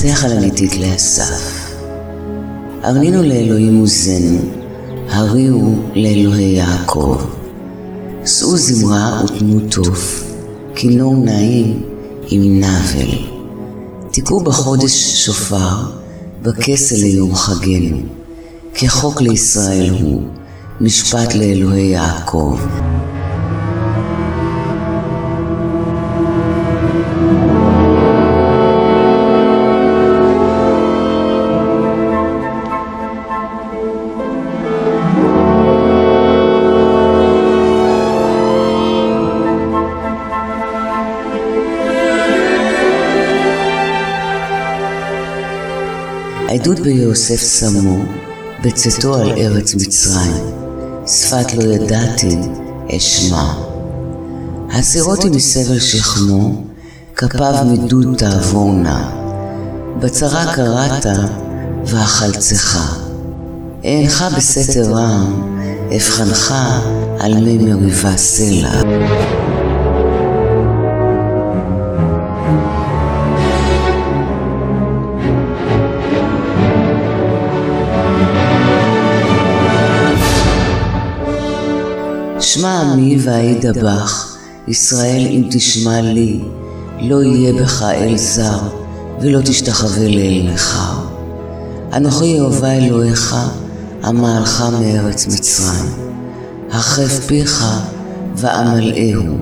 נחל הגיתית לאסף. הרנינו לאלוהים עוזנו, הריעו לאלוהי יעקב. שאו זמרה ותנו טוב, כינור נעים עם נבל. תקעו בחודש שופר, בכסל ליום חגנו. כחוק לישראל הוא, משפט לאלוהי יעקב. העדות ביוסף שמו בצאתו על ארץ מצרים, שפת לא ידעתי אשמע. הסירותי מסבל שכמו, כפיו מדוד תעבורנה. בצרה קראת ואכלצך. אינך בסתר רם, הבחנך על מי מריבה סלע. שמע עמי ואעיד בך, ישראל אם תשמע לי, לא יהיה בך אל זר, ולא תשתחווה לאל נכר. אנוכי יהוה אלוהיך, המעלך מארץ מצרים. הרחב פיך ואמלאהו.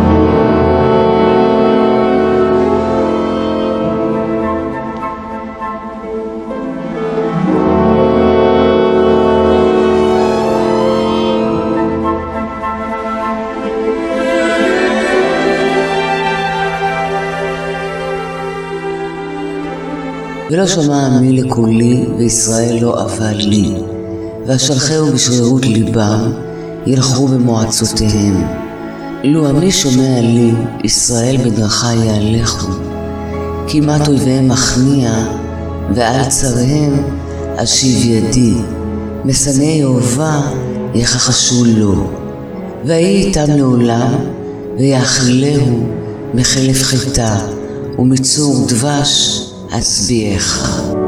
ולא שמע עמי לקולי, וישראל לא אבה לי. ואשלחהו בשרירות ליבם, ילכו במועצותיהם. לו עמי שומע לי, ישראל בדרכי יהלכו. כמעט אויביהם מכניע, ועל צריהם אשיב ידי. משנאי יהוה יכחשו לו. ויהי איתם לעולם, ויאכילהו מחלף חיטה, ומצור דבש אצביעך.